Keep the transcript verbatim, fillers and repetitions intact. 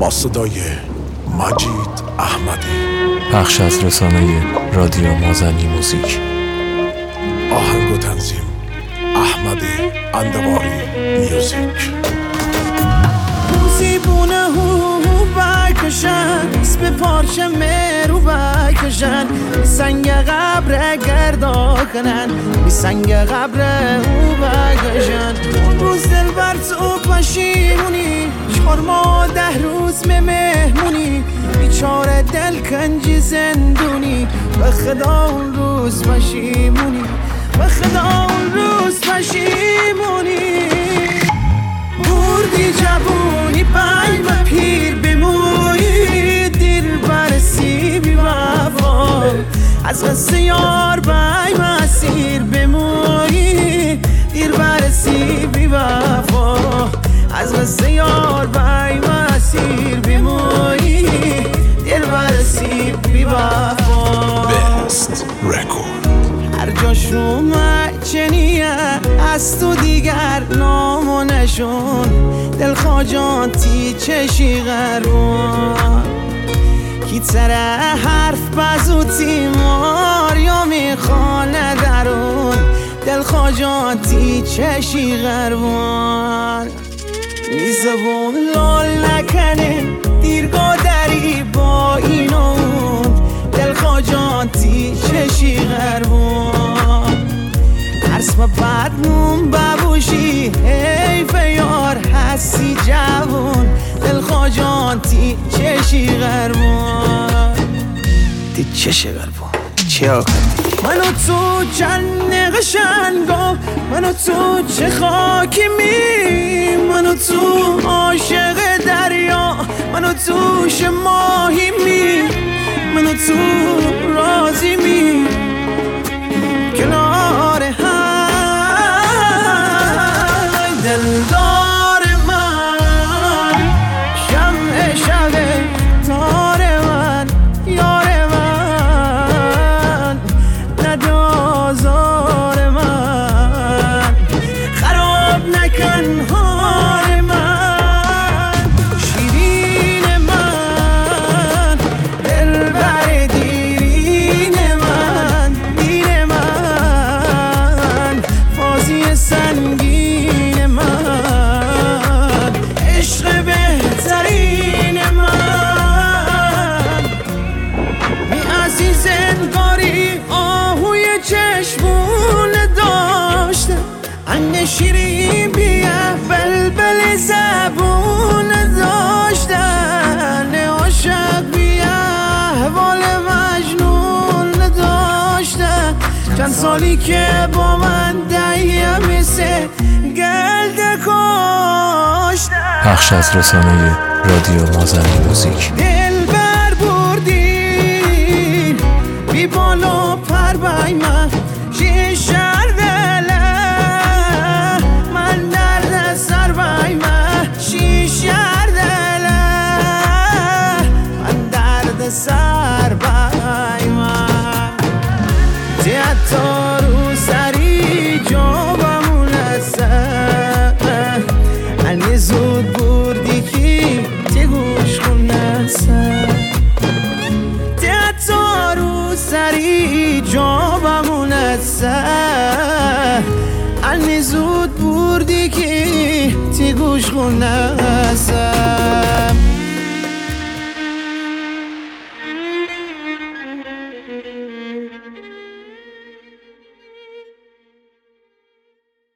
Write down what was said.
با صدای مجید احمدی. پخش از رسانه رادیو مازنی موزیک. آهنگ و تنظیم احمدی اندواری میوزیک. موزیبونه هو بکشن اسم پارچه مرو بکشن بی سنگ قبر گردا کنن بی سنگ قبر او بکشن. اون روز دل بر تو پشیمونی چهار ماه ده روز به مهمونی بیچاره دل کنجی زندونی به خدا اون روز پشیمونی به خدا اون روز پشیمونی. بردی جوونی بایم پیر بمویی دیر برسی بی وفا از قصه یار بایم اسیر بمویی دیر برسی بی وفا از قصه یار بایم اسیر بمویی دیر برسی بی وفا. بست رکورد هر جاش اومد چنیه از تو دیگر نام و نشون دل خواجانتی چشی غربون کی تره حرف بزوتی مار یا میخوانه درون دل خواجانتی چشی غربون. میزبون لال نکنه دیرگاه دری با این و اون دل خواجانتی چشی غربون. ترس و بدنون ببوشی حیف یار هستی جوون دل خواجانتی چشی غربون. دی چشی غربون چی آقا منو تو چند قشنگا منو تو چه خاکی می منو تو عاشق دریا منو توش ماهی می منو تو رازی می کنار هم دلدار من شمع شب تار من یار من ندازار من خراب نکن حال من شیرین من دلبر دیرین من دین من فازی سنگین من عشق بهترین من می عزیز انگاری آهوی چشمون داشته انگ شیرین بیه بلبل زبون داشتن عاشق بیه احوال مجنون داشتن چند سالی که با من دهیه مثل گلد کاشتن. پخش از رسانه رادیو مازنی موزیک. دل بر بردین بی بال و پر بای من شیشر دله من درد سر بای من شیشر دله من درد سر بای من تیتا رو سری جابمون هستن هنی زود بردی کی تی گوش خونه تیتا رو سری جابمون هستن هنی زود بردی کی تی گوش خونه